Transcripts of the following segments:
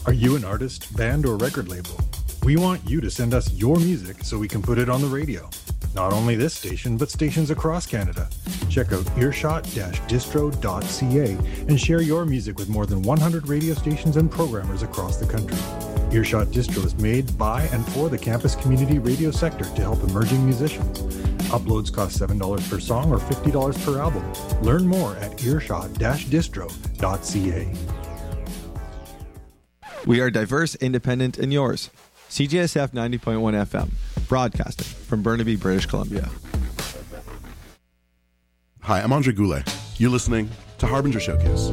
Are you an artist, band, or record label? We want you to send us your music so we can put it on the radio. Not only this station, but stations across Canada. Check out earshot-distro.ca and share your music with more than 100 radio stations and programmers across the country. Earshot Distro is made by and for the campus community radio sector to help emerging musicians. Uploads cost $7 per song or $50 per album. Learn more at earshot-distro.ca. We are diverse, independent, and yours. CJSF 90.1 FM, broadcasting from Burnaby, British Columbia. Hi, I'm Andre Goulet. You're listening to Harbinger Showcase.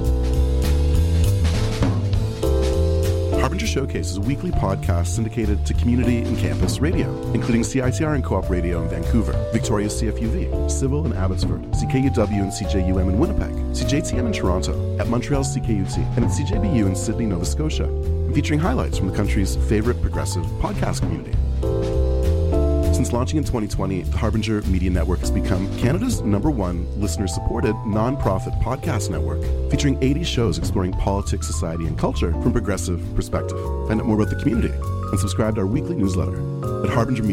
Harbinger Showcase is a weekly podcast syndicated to community and campus radio, including CITR and Co-op Radio in Vancouver, Victoria's CFUV, Civil in Abbotsford, CKUW and CJUM in Winnipeg, CJTM in Toronto, at Montreal's CKUT, and at CJBU in Sydney, Nova Scotia, and featuring highlights from the country's favorite progressive podcast community. Since launching in 2020, the Harbinger Media Network has become Canada's #1 listener-supported non-profit podcast network, featuring 80 shows exploring politics, society, and culture from a progressive perspective. Find out more about the community and subscribe to our weekly newsletter at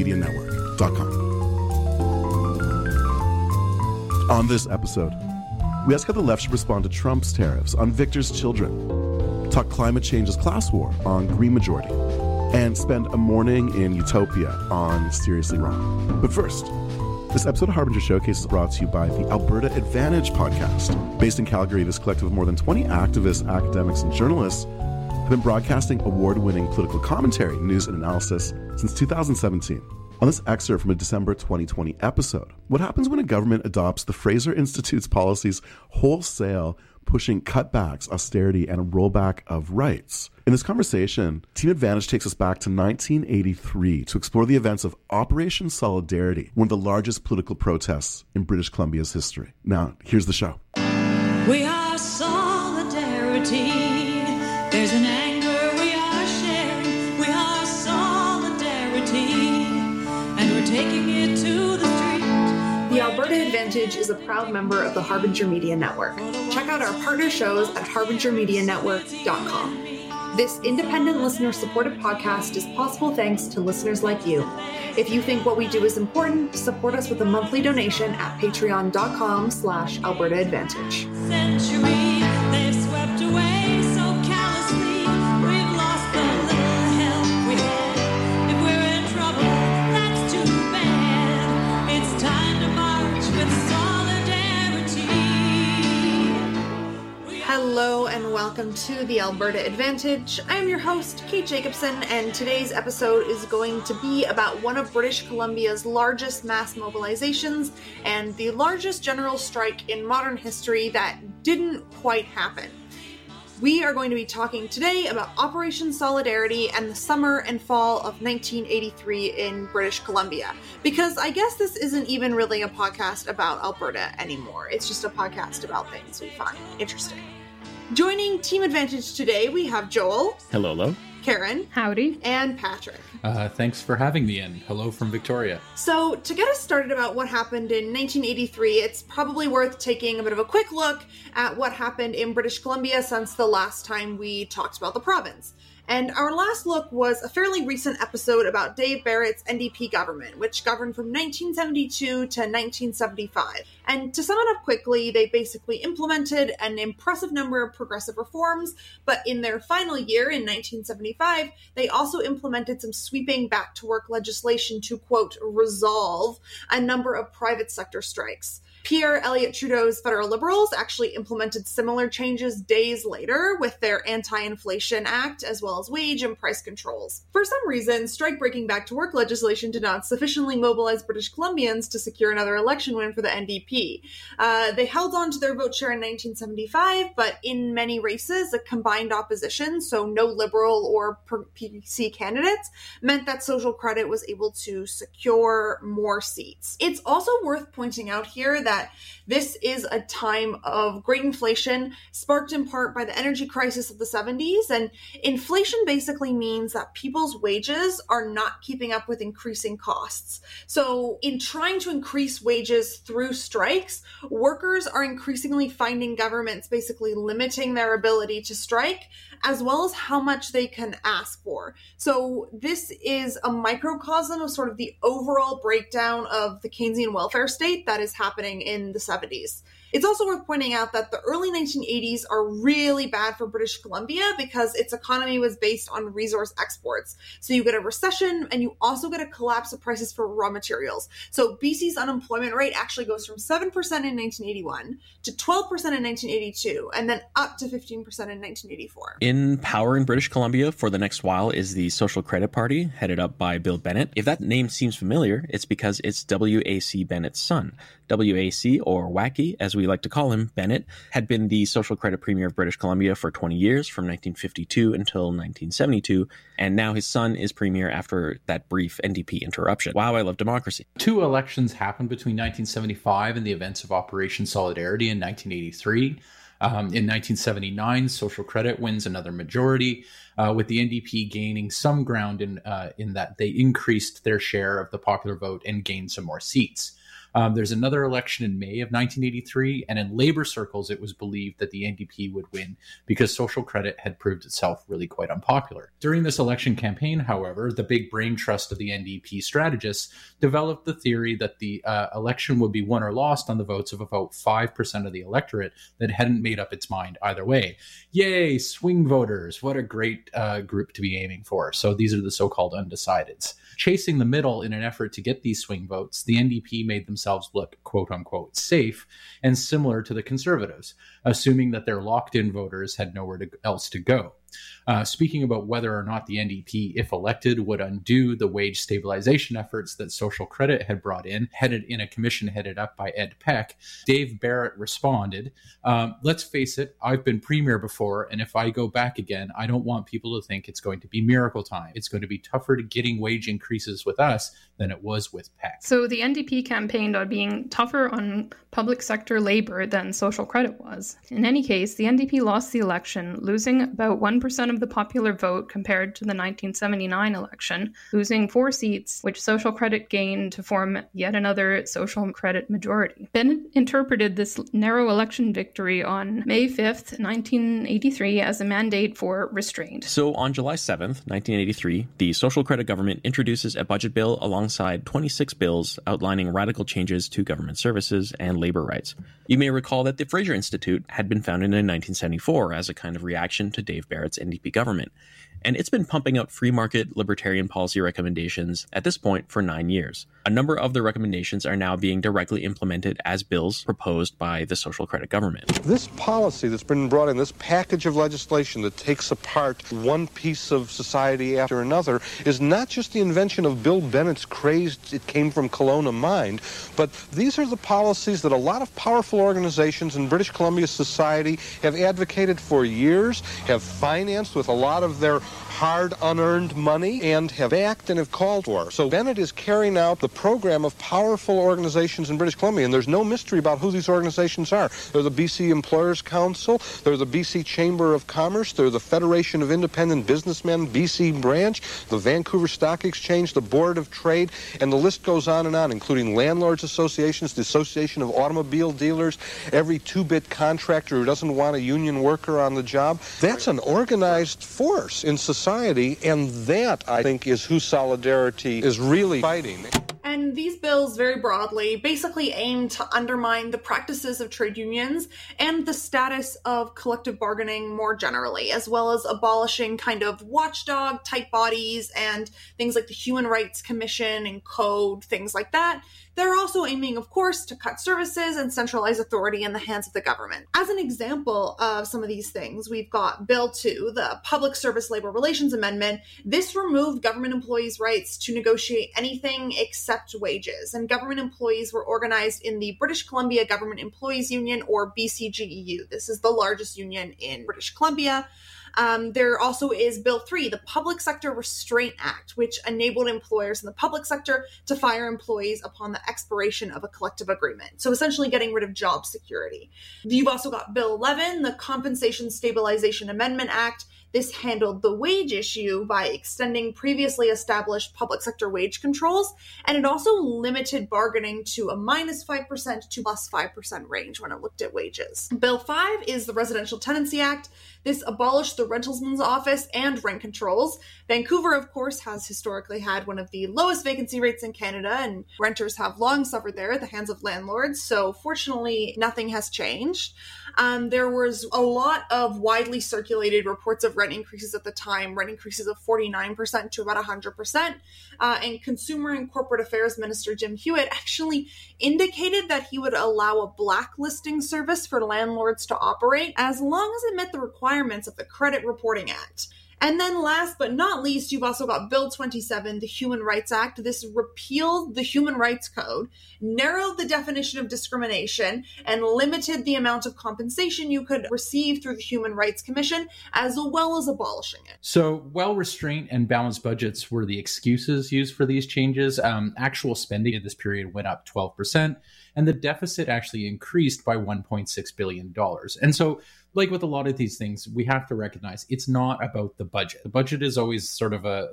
harbingermedianetwork.com. On this episode, we ask how the left should respond to Trump's tariffs on Victor's children, talk climate change's class war on Green Majority, and spend a morning in Utopia on Seriously Wrong. But first, this episode of Harbinger Showcase is brought to you by the Alberta Advantage podcast. Based in Calgary, this collective of more than 20 activists, academics, and journalists have been broadcasting award-winning political commentary, news, and analysis since 2017. On this excerpt from a December 2020 episode, what happens when a government adopts the Fraser Institute's policies wholesale, pushing cutbacks, austerity, and a rollback of rights? In this conversation, Team Advantage takes us back to 1983 to explore the events of Operation Solidarity, one of the largest political protests in British Columbia's history. Now, here's the show. We are solidarity. There's an anger we are sharing. We are solidarity. And we're taking it to the street. The Alberta Advantage is a proud member of the Harbinger Media Network. Check out our partner shows at harbingermedianetwork.com. This independent listener-supported podcast is possible thanks to listeners like you. If you think what we do is important, support us with a monthly donation at patreon.com/Alberta Advantage. Century, they've swept away so callously. We've lost the little help we had. If we're in trouble, that's too bad. It's time to march with solidarity. Hello and welcome to the Alberta Advantage. I am your host, Kate Jacobson, and today's episode is going to be about one of British Columbia's largest mass mobilizations and the largest general strike in modern history that didn't quite happen. We are going to be talking today about Operation Solidarity and the summer and fall of 1983 in British Columbia, because I guess this isn't even really a podcast about Alberta anymore. It's just a podcast about things we find interesting. Joining Team Advantage today, we have Joel. Hello. Karen. Howdy. And Patrick. Thanks for having me in. Hello from Victoria. So, to get us started about what happened in 1983, it's probably worth taking a bit of a quick look at what happened in British Columbia since the last time we talked about the province. And our last look was a fairly recent episode about Dave Barrett's NDP government, which governed from 1972 to 1975. And to sum it up quickly, they basically implemented an impressive number of progressive reforms, but in their final year in 1975, they also implemented some sweeping back-to-work legislation to, quote, resolve a number of private sector strikes. Pierre Elliott Trudeau's federal Liberals actually implemented similar changes days later with their Anti-Inflation Act, as well as wage and price controls. For some reason, strike-breaking back-to-work legislation did not sufficiently mobilize British Columbians to secure another election win for the NDP. They held on to their vote share in 1975, but in many races, a combined opposition, so no Liberal or PC candidates, meant that Social Credit was able to secure more seats. It's also worth pointing out here that that this is a time of great inflation, sparked in part by the energy crisis of the 70s. And inflation basically means that people's wages are not keeping up with increasing costs. So in trying to increase wages through strikes, workers are increasingly finding governments basically limiting their ability to strike, as well as how much they can ask for. So this is a microcosm of sort of the overall breakdown of the Keynesian welfare state that is happening in the 70s. It's also worth pointing out that the early 1980s are really bad for British Columbia because its economy was based on resource exports. So you get a recession and you also get a collapse of prices for raw materials. So BC's unemployment rate actually goes from 7% in 1981 to 12% in 1982 and then up to 15% in 1984. In power in British Columbia for the next while is the Social Credit Party, headed up by Bill Bennett. If that name seems familiar, it's because it's W.A.C. Bennett's son. W.A.C., or Wacky, as we like to call him, Bennett, had been the Social Credit Premier of British Columbia for 20 years, from 1952 until 1972, and now his son is Premier after that brief NDP interruption. Wow, I love democracy. 2 elections happened between 1975 and the events of Operation Solidarity in 1983. In 1979, Social Credit wins another majority, with the NDP gaining some ground in that they increased their share of the popular vote and gained some more seats. There's another election in May of 1983, and in labor circles, it was believed that the NDP would win because Social Credit had proved itself really quite unpopular. During this election campaign, however, the big brain trust of the NDP strategists developed the theory that the election would be won or lost on the votes of about 5% of the electorate that hadn't made up its mind either way. Yay, swing voters! What a great group to be aiming for. So these are the so-called undecideds. Chasing the middle in an effort to get these swing votes, the NDP made themselves look quote-unquote safe and similar to the Conservatives, assuming that their locked-in voters had nowhere else to go. Speaking about whether or not the NDP, if elected, would undo the wage stabilization efforts that Social Credit had brought in, headed in a commission headed up by Ed Peck, Dave Barrett responded, let's face it, I've been Premier before, and if I go back again, I don't want people to think it's going to be miracle time. It's going to be tougher to getting wage increases with us than it was with Peck. So the NDP campaigned on being tougher on public sector labor than Social Credit was. In any case, the NDP lost the election, losing about 1% of the popular vote compared to the 1979 election, losing 4 seats, which Social Credit gained to form yet another Social Credit majority. Bennett interpreted this narrow election victory on May 5th, 1983 as a mandate for restraint. So on July 7th, 1983, the Social Credit government introduces a budget bill alongside 26 bills outlining radical changes to government services and labor rights. You may recall that the Fraser Institute had been founded in 1974 as a kind of reaction to Dave Barrett's NDP government, and it's been pumping out free market libertarian policy recommendations at this point for 9 years. A number of the recommendations are now being directly implemented as bills proposed by the Social Credit government. This policy that's been brought in, this package of legislation that takes apart one piece of society after another, is not just the invention of Bill Bennett's crazed, it came from Kelowna mind, but these are the policies that a lot of powerful organizations in British Columbia society have advocated for years, have financed with a lot of their hard unearned money, and have backed and have called for. So Bennett is carrying out the program of powerful organizations in British Columbia, and there's no mystery about who these organizations are. They're the BC Employers Council, they're the BC Chamber of Commerce, they're the Federation of Independent Businessmen, BC branch, the Vancouver Stock Exchange, the Board of Trade, and the list goes on, including landlords associations, the Association of Automobile Dealers, every two-bit contractor who doesn't want a union worker on the job. That's an organized force in society, and that, I think, is who Solidarity is really fighting. And these bills, very broadly, basically aim to undermine the practices of trade unions and the status of collective bargaining more generally, as well as abolishing kind of watchdog type bodies and things like the Human Rights Commission and Code, things like that. They're also aiming, of course, to cut services and centralize authority in the hands of the government. As an example of some of these things, we've got Bill 2, the Public Service Labor Relations Amendment. This removed government employees' rights to negotiate anything except wages, and government employees were organized in the British Columbia Government Employees Union, or BCGEU. This is the largest union in British Columbia. There also is Bill 3, the Public Sector Restraint Act, which enabled employers in the public sector to fire employees upon the expiration of a collective agreement. So essentially getting rid of job security. You've also got Bill 11, the Compensation Stabilization Amendment Act. This handled the wage issue by extending previously established public sector wage controls, and it also limited bargaining to a -5% to +5% range when it looked at wages. Bill 5 is the Residential Tenancy Act. This abolished the rentalsman's office and rent controls. Vancouver, of course, has historically had one of the lowest vacancy rates in Canada, and renters have long suffered there at the hands of landlords, so fortunately nothing has changed. There was a lot of widely circulated reports of rent increases at the time, rent increases of 49% to about 100%, and Consumer and Corporate Affairs Minister Jim Hewitt actually indicated that he would allow a blacklisting service for landlords to operate as long as it met the requirements of the Credit Reporting Act. And then last but not least, you've also got Bill 27, the Human Rights Act. This repealed the Human Rights Code, narrowed the definition of discrimination, and limited the amount of compensation you could receive through the Human Rights Commission, as well as abolishing it. So while restraint and balanced budgets were the excuses used for these changes, actual spending in this period went up 12%, and the deficit actually increased by $1.6 billion. And so, like with a lot of these things, we have to recognize it's not about the budget. The budget is always sort of a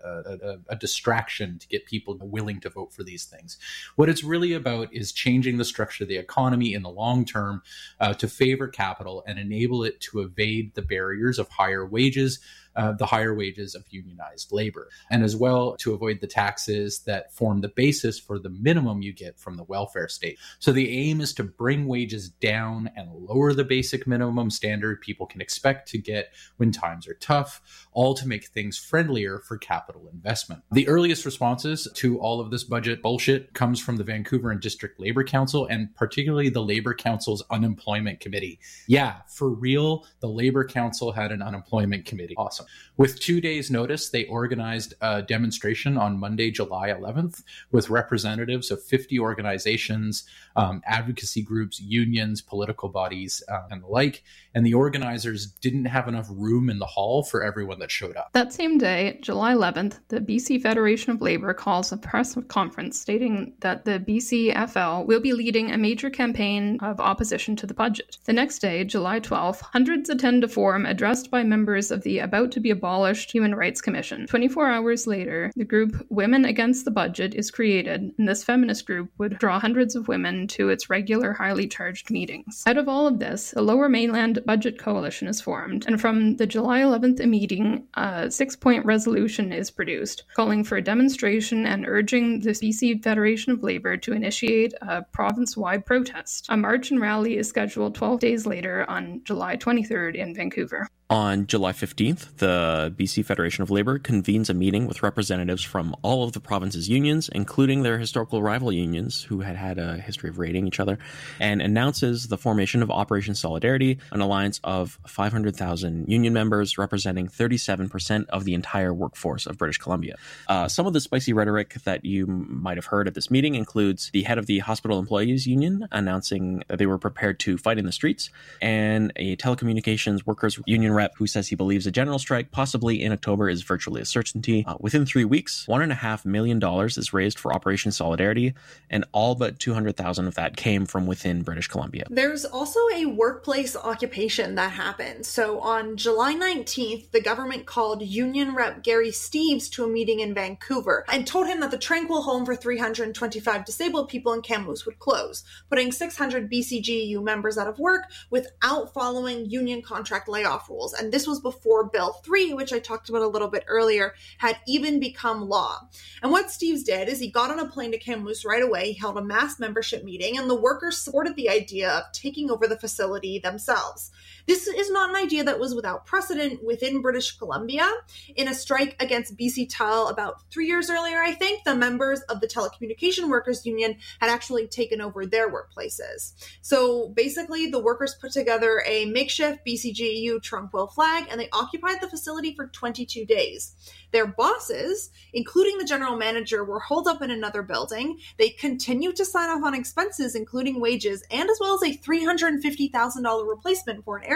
distraction to get people willing to vote for these things. What it's really about is changing the structure of the economy in the long term to favor capital and enable it to evade the barriers of higher wages, the higher wages of unionized labor, and as well to avoid the taxes that form the basis for the minimum you get from the welfare state. So the aim is to bring wages down and lower the basic minimum standard people can expect to get when times are tough, all to make things friendlier for capital investment. The earliest responses to all of this budget bullshit comes from the Vancouver and District Labor Council, and particularly the Labor Council's Unemployment Committee. Yeah, for real, the Labor Council had an unemployment committee. Awesome. With 2 days' notice, they organized a demonstration on Monday, July 11th, with representatives of 50 organizations, advocacy groups, unions, political bodies, and the like. And the organizers didn't have enough room in the hall for everyone that showed up. That same day, July 11th, the BC Federation of Labour calls a press conference stating that the BCFL will be leading a major campaign of opposition to the budget. The next day, July 12th, hundreds attend a forum addressed by members of the about-to-be abolished Human Rights Commission. 24 hours later, the group Women Against the Budget is created, and this feminist group would draw hundreds of women to its regular highly charged meetings. Out of all of this, the Lower Mainland Budget Coalition is formed, and from the July 11th meeting, a 6-point resolution is produced, calling for a demonstration and urging the BC Federation of Labour to initiate a province-wide protest. A march and rally is scheduled 12 days later on July 23rd in Vancouver. On July 15th, the BC Federation of Labour convenes a meeting with representatives from all of the province's unions, including their historical rival unions, who had a history of raiding each other, and announces the formation of Operation Solidarity, an alliance of 500,000 union members representing 37% of the entire workforce of British Columbia. Some of the spicy rhetoric that you might have heard at this meeting includes the head of the Hospital Employees Union announcing that they were prepared to fight in the streets, and a telecommunications workers union rep who says he believes a general strike, possibly in October, is virtually a certainty. Within 3 weeks, $1.5 million is raised for Operation Solidarity, and all but 200,000 of that came from within British Columbia. There's also a workplace occupation that happened. So on July 19th, the government called Union Rep Gary Steeves to a meeting in Vancouver and told him that the Tranquil Home for 325 disabled people in Kamloops would close, putting 600 BCGEU members out of work without following union contract layoff rules. And this was before Bill 3, which I talked about a little bit earlier, had even become law. And what Steeves did is he got on a plane to Kamloops right away, he held a mass membership meeting, and the workers supported the idea of taking over the facility themselves. This is not an idea that was without precedent within British Columbia. In a strike against BC Tel about 3 years earlier, I think, the members of the Telecommunication Workers Union had actually taken over their workplaces. So basically, the workers put together a makeshift BCGEU Tranquil flag, and they occupied the facility for 22 days. Their bosses, including the general manager, were holed up in another building. They continued to sign off on expenses, including wages, and as well as a $350,000 replacement for an air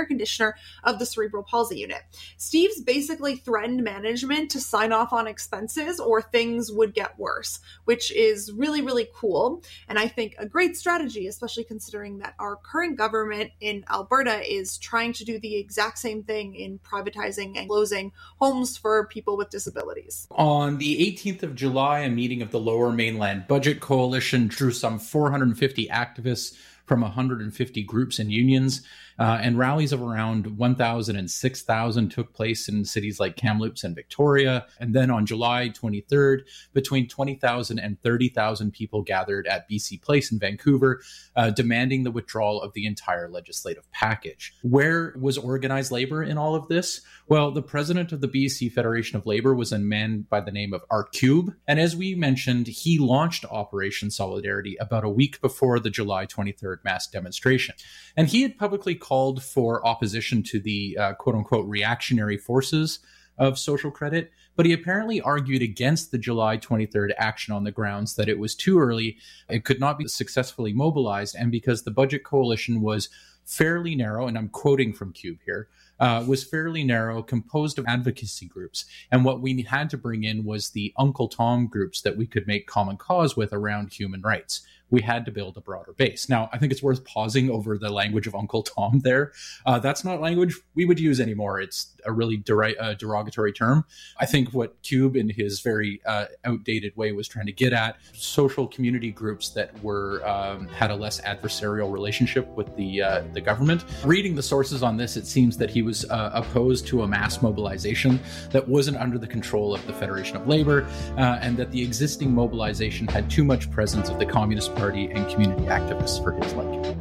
care conditioner of the cerebral palsy unit. Steve's basically threatened management to sign off on expenses or things would get worse, which is really, really cool. And I think a great strategy, especially considering that our current government in Alberta is trying to do the exact same thing in privatizing and closing homes for people with disabilities. On the 18th of July, a meeting of the Lower Mainland Budget Coalition drew some 450 activists from 150 groups and unions, and rallies of around 1,000 and 6,000 took place in cities like Kamloops and Victoria. And then on July 23rd, between 20,000 and 30,000 people gathered at BC Place in Vancouver, demanding the withdrawal of the entire legislative package. Where was organized labor in all of this? Well, the president of the BC Federation of Labor was a man by the name of Art Cube. And as we mentioned, he launched Operation Solidarity about a week before the July 23rd mass demonstration. And he had publicly called for opposition to the quote-unquote reactionary forces of social credit, but he apparently argued against the July 23rd action on the grounds that it was too early, it could not be successfully mobilized, and because the Budget Coalition was fairly narrow, and I'm quoting from Cube here, was fairly narrow, composed of advocacy groups. And what we had to bring in was the Uncle Tom groups that we could make common cause with around human rights. We had to build a broader base. Now, I think it's worth pausing over the language of Uncle Tom there. That's not language we would use anymore. It's a really derogatory term. I think what Cube, in his very outdated way, was trying to get at, social community groups that were had a less adversarial relationship with the government. Reading the sources on this, it seems that he was opposed to a mass mobilization that wasn't under the control of the Federation of Labor, and that the existing mobilization had too much presence of the Communist Party and community activists for his liking.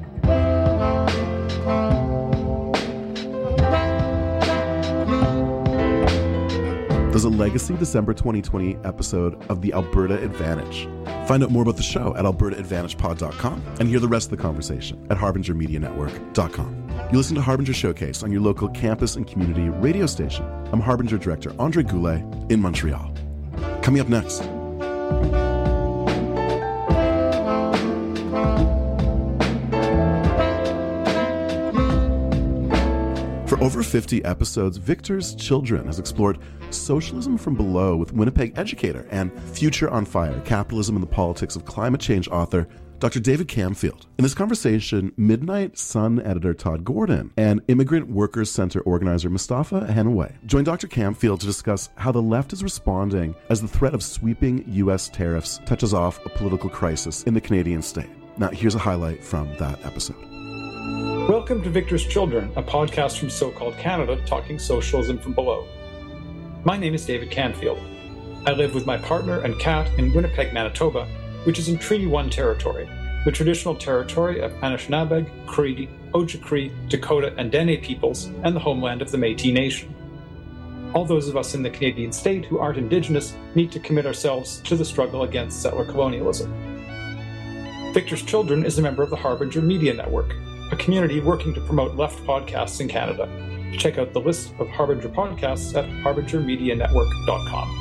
There's a legacy December 2020 episode of the Alberta Advantage. Find out more about the show at albertaadvantagepod.com and hear the rest of the conversation at harbingermedianetwork.com. You listen to Harbinger Showcase on your local campus and community radio station. I'm Harbinger Director Andre Goulet in Montreal. Coming up next. For over 50 episodes, Victor's Children has explored socialism from below with Winnipeg educator and Future on Fire, Capitalism and the Politics of Climate Change author Dr. David Camfield. In this conversation, Midnight Sun editor Todd Gordon and Immigrant Workers Center organizer Mustafa Henaway join Dr. Camfield to discuss how the left is responding as the threat of sweeping U.S. tariffs touches off a political crisis in the Canadian state. Now, here's a highlight from that episode. Welcome to Victor's Children, a podcast from so-called Canada talking socialism from below. My name is David Canfield. I live with my partner and cat in Winnipeg, Manitoba, which is in Treaty 1 territory, the traditional territory of Anishinaabe, Cree, Ojibwe, Dakota, and Dene peoples, and the homeland of the Métis Nation. All those of us in the Canadian state who aren't Indigenous need to commit ourselves to the struggle against settler colonialism. Victor's Children is a member of the Harbinger Media Network, a community working to promote left podcasts in Canada. Check out the list of Harbinger podcasts at harbingermedianetwork.com.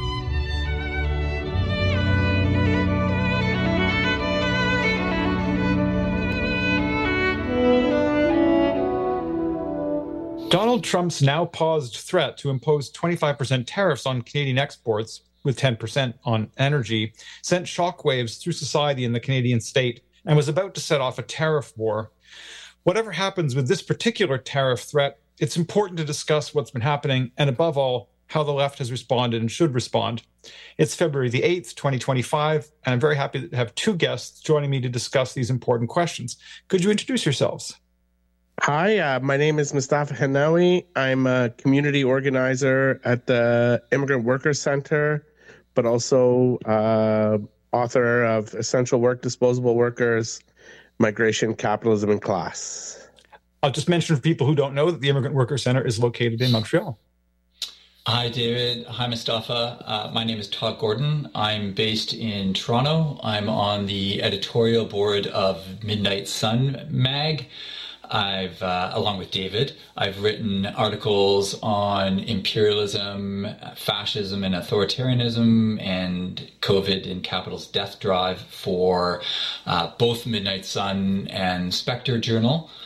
Donald Trump's now paused threat to impose 25% tariffs on Canadian exports, with 10% on energy, sent shockwaves through society in the Canadian state and was about to set off a tariff war. Whatever happens with this particular tariff threat, it's important to discuss what's been happening and, above all, how the left has responded and should respond. It's February the 8th, 2025, and I'm very happy to have two guests joining me to discuss these important questions. Could you introduce yourselves? Hi, my name is Mustafa Henaway. I'm a community organizer at the Immigrant Workers Center, but also author of Essential Work, Disposable Workers, Migration, Capitalism, and Class. I'll just mention for people who don't know that the Immigrant Workers Center is located in Montreal. Hi, David. Hi, Mustafa. My name is Todd Gordon. I'm based in Toronto. I'm on the editorial board of Midnight Sun mag. I've, along with David, I've written articles on imperialism, fascism, and authoritarianism, and COVID and capital's death drive for both Midnight Sun and Spectre Journal.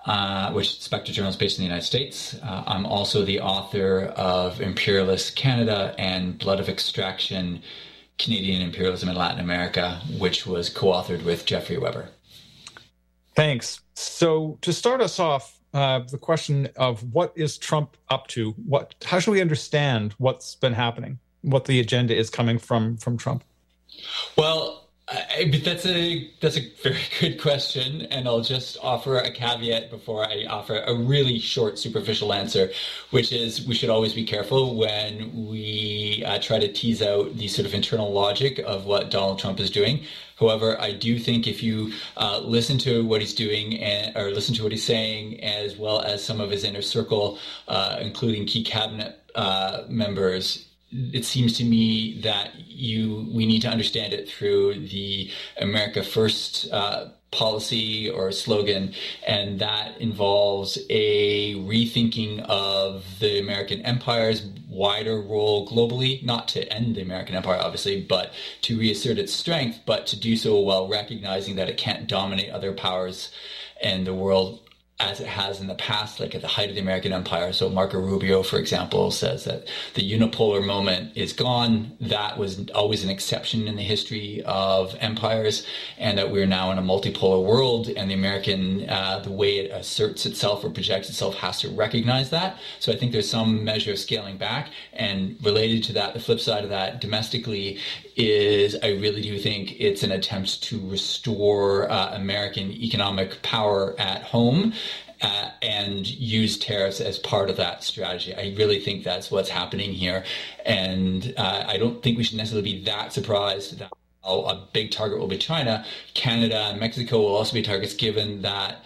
which is Spectre Journals based in the United States. I'm also the author of Imperialist Canada and Blood of Extraction, Canadian Imperialism in Latin America, which was co-authored with Jeffrey Weber. Thanks. So to start us off, the question of what is Trump up to? How should we understand what's been happening? What the agenda is coming from Trump? Well, that's a very good question, and I'll just offer a caveat before I offer a really short, superficial answer, which is we should always be careful when we try to tease out the sort of internal logic of what Donald Trump is doing. However, I do think if you listen to what he's doing or listen to what he's saying, as well as some of his inner circle, including key cabinet members, it seems to me that we need to understand it through the America First policy or slogan, and that involves a rethinking of the American empire's wider role globally, not to end the American empire, obviously, but to reassert its strength, but to do so while recognizing that it can't dominate other powers in the world as it has in the past, like at the height of the American empire. So Marco Rubio, for example, says that the unipolar moment is gone. That was always an exception in the history of empires, and that we're now in a multipolar world, and the American, the way it asserts itself or projects itself has to recognize that. So I think there's some measure of scaling back, and related to that, the flip side of that domestically is I really do think it's an attempt to restore American economic power at home and use tariffs as part of that strategy. I really think that's what's happening here. And I don't think we should necessarily be that surprised that a big target will be China. Canada and Mexico will also be targets, given that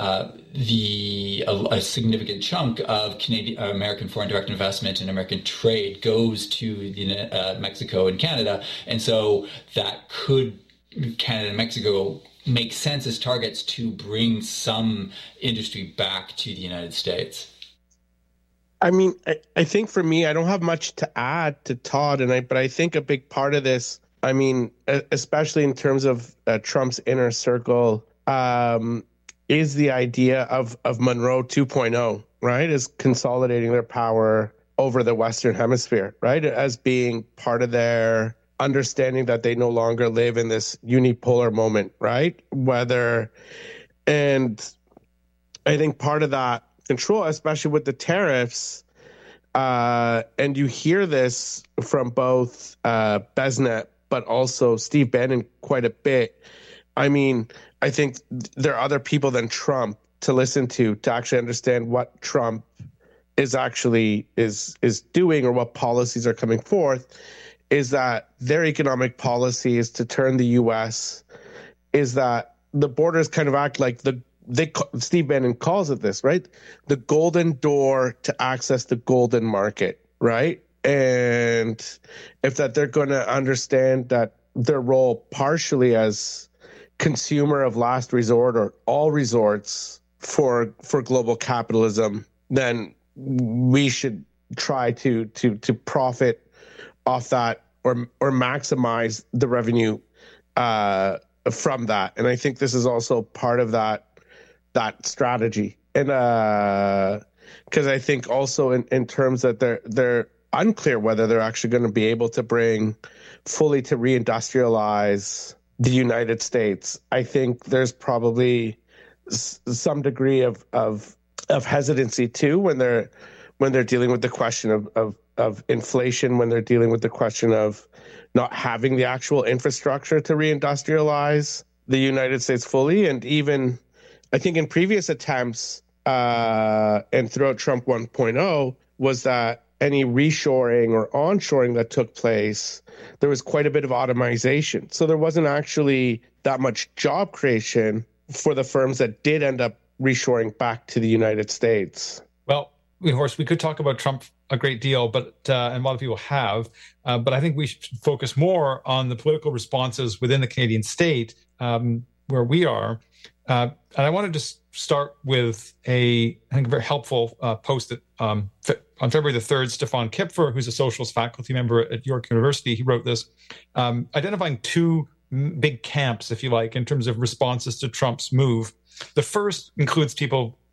a significant chunk of American foreign direct investment and American trade goes to Mexico and Canada. And so that could, Canada and Mexico, make sense as targets to bring some industry back to the United States. I mean, I think for me, I don't have much to add to Todd, but I think a big part of this, I mean, especially in terms of Trump's inner circle, is the idea of Monroe 2.0, right? Is consolidating their power over the Western Hemisphere, right? As being part of their understanding that they no longer live in this unipolar moment, right? And I think part of that control, especially with the tariffs, and you hear this from both Besnet, but also Steve Bannon quite a bit. I mean, I think there are other people than Trump to listen to actually understand what Trump is actually is doing, or what policies are coming forth. Is that their economic policy is to turn the U.S., is that the borders kind of act like Steve Bannon calls it this, right? The golden door to access the golden market, right? And if that they're going to understand that their role partially as consumer of last resort or all resorts for global capitalism, then we should try to profit off that or maximize the revenue from that. And I think this is also part of that strategy. And because I think also in terms that they're unclear whether they're actually going to be able to bring fully to reindustrialize the United States. I think there's probably some degree of hesitancy too when they're dealing with the question of inflation, when they're dealing with the question of not having the actual infrastructure to reindustrialize the United States fully. And even, I think in previous attempts and throughout Trump 1.0 was that any reshoring or onshoring that took place, there was quite a bit of automation. So there wasn't actually that much job creation for the firms that did end up reshoring back to the United States. Well, of course, we could talk about Trump a great deal, but and a lot of people have, but I think we should focus more on the political responses within the Canadian state where we are. And I want to just start with I think, a very helpful post that on February the 3rd, Stefan Kipfer, who's a socialist faculty member at York University, he wrote this, identifying two big camps, if you like, in terms of responses to Trump's move. The first includes people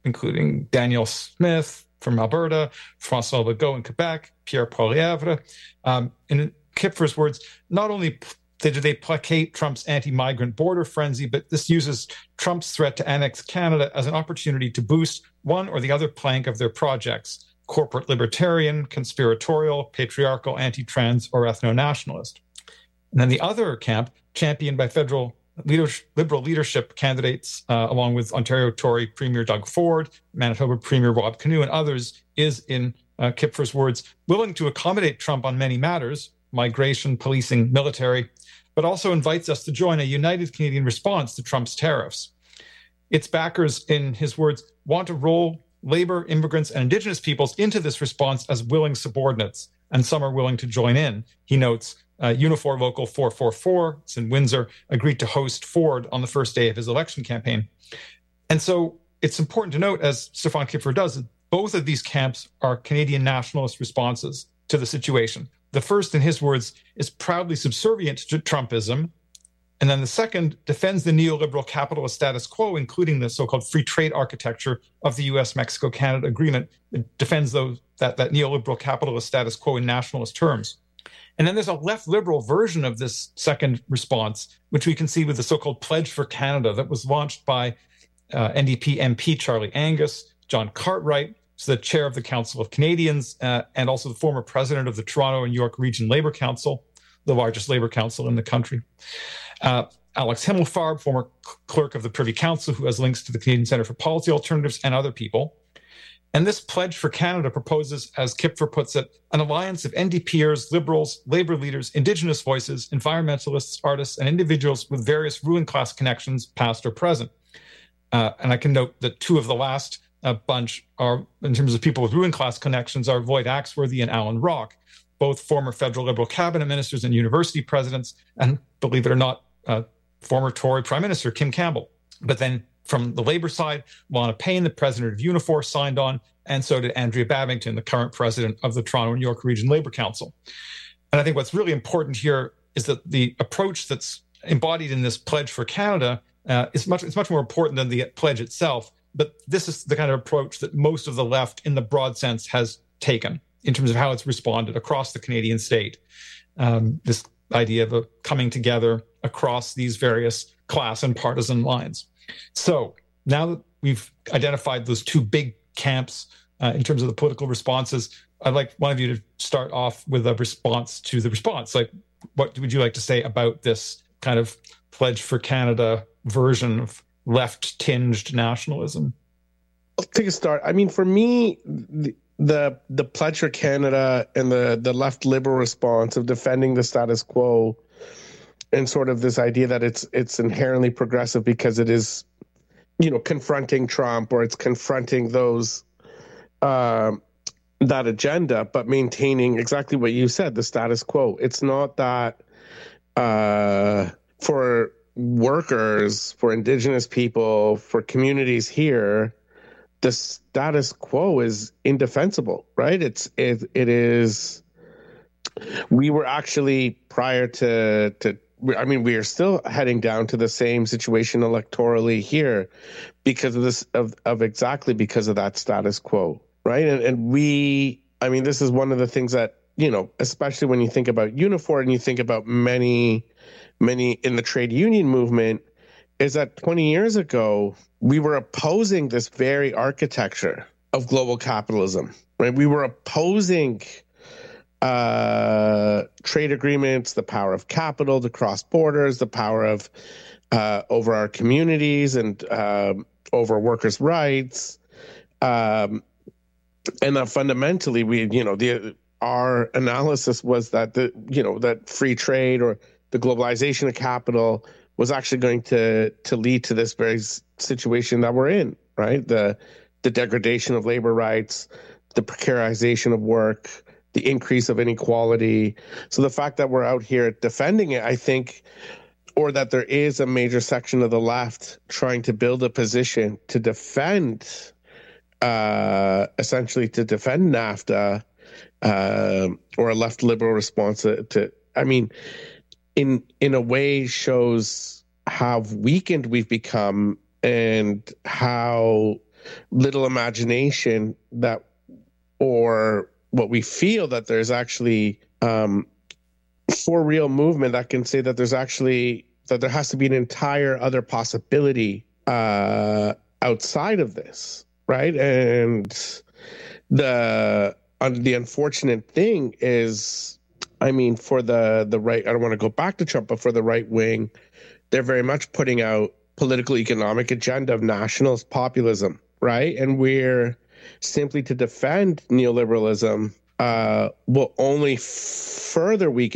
including Danielle Smith from Alberta, François Legault in Quebec, Pierre Poilievre. In Kipfer's words, not only did they placate Trump's anti-migrant border frenzy, but this uses Trump's threat to annex Canada as an opportunity to boost one or the other plank of their projects: corporate libertarian, conspiratorial, patriarchal, anti-trans, or ethno-nationalist. And then the other camp, championed by federal Liberal leadership candidates, along with Ontario Tory Premier Doug Ford, Manitoba Premier Rob Canoe, and others, is, in Kipfer's words, willing to accommodate Trump on many matters, migration, policing, military, but also invites us to join a united Canadian response to Trump's tariffs. Its backers, in his words, want to roll Labour, immigrants, and Indigenous peoples into this response as willing subordinates, and some are willing to join in. He notes, Unifor Local 444, it's in Windsor, agreed to host Ford on the first day of his election campaign. And so it's important to note, as Stefan Kipfer does, that both of these camps are Canadian nationalist responses to the situation. The first, in his words, is proudly subservient to Trumpism. And then the second defends the neoliberal capitalist status quo, including the so-called free trade architecture of the U.S.-Mexico-Canada agreement. It defends that neoliberal capitalist status quo in nationalist terms. And then there's a left liberal version of this second response, which we can see with the so-called Pledge for Canada that was launched by NDP MP Charlie Angus, John Cartwright, who's the chair of the Council of Canadians, and also the former president of the Toronto and York Region Labour Council, the largest labour council in the country. Alex Himmelfarb, former clerk of the Privy Council, who has links to the Canadian Centre for Policy Alternatives, and other people. And this Pledge for Canada proposes, as Kipfer puts it, an alliance of NDPers, Liberals, Labour leaders, Indigenous voices, environmentalists, artists, and individuals with various ruling class connections, past or present. And I can note that two of the last bunch are, in terms of people with ruling class connections, are Lloyd Axworthy and Alan Rock, both former federal Liberal cabinet ministers and university presidents, and believe it or not, former Tory Prime Minister Kim Campbell. But then from the Labour side, Lana Payne, the president of Unifor, signed on, and so did Andrea Babington, the current president of the Toronto and York Region Labour Council. And I think what's really important here is that the approach that's embodied in this Pledge for Canada is much more important than the pledge itself. But this is the kind of approach that most of the left, in the broad sense, has taken in terms of how it's responded across the Canadian state. This idea of a coming together across these various class and partisan lines. So now that we've identified those two big camps in terms of the political responses, I'd like one of you to start off with a response to the response. Like, what would you like to say about this kind of Pledge for Canada version of left-tinged nationalism? I'll take a start. I mean, for me, the Pledge for Canada and the left liberal response of defending the status quo and sort of this idea that it's inherently progressive because it is, confronting Trump, or it's confronting those that agenda, but maintaining exactly what you said, the status quo. It's not that for workers, for Indigenous people, for communities here, the status quo is indefensible, right? It is. We were actually prior to. I mean, we are still heading down to the same situation electorally here because of this, of exactly because of that status quo, right? And this is one of the things that, especially when you think about Unifor and you think about many in the trade union movement, is that 20 years ago, we were opposing this very architecture of global capitalism, right? We were opposing trade agreements, the power of capital to cross borders, the power of over our communities and over workers' rights, and that fundamentally, our analysis was that that free trade or the globalization of capital was actually going to lead to this very situation that we're in, right? The degradation of labor rights, the precarization of work, the increase of inequality. So the fact that we're out here defending it, I think, or that there is a major section of the left trying to build a position to defend, essentially to defend NAFTA, or a left liberal response to in a way shows how weakened we've become and how little imagination that, or what we feel that there's actually for real movement that can say that there's actually, that there has to be an entire other possibility outside of this, right? And the unfortunate thing is, I mean, for the right, I don't want to go back to Trump, but for the right wing, they're very much putting out political economic agenda of nationalist populism, right? And we're simply to defend neoliberalism will only further weaken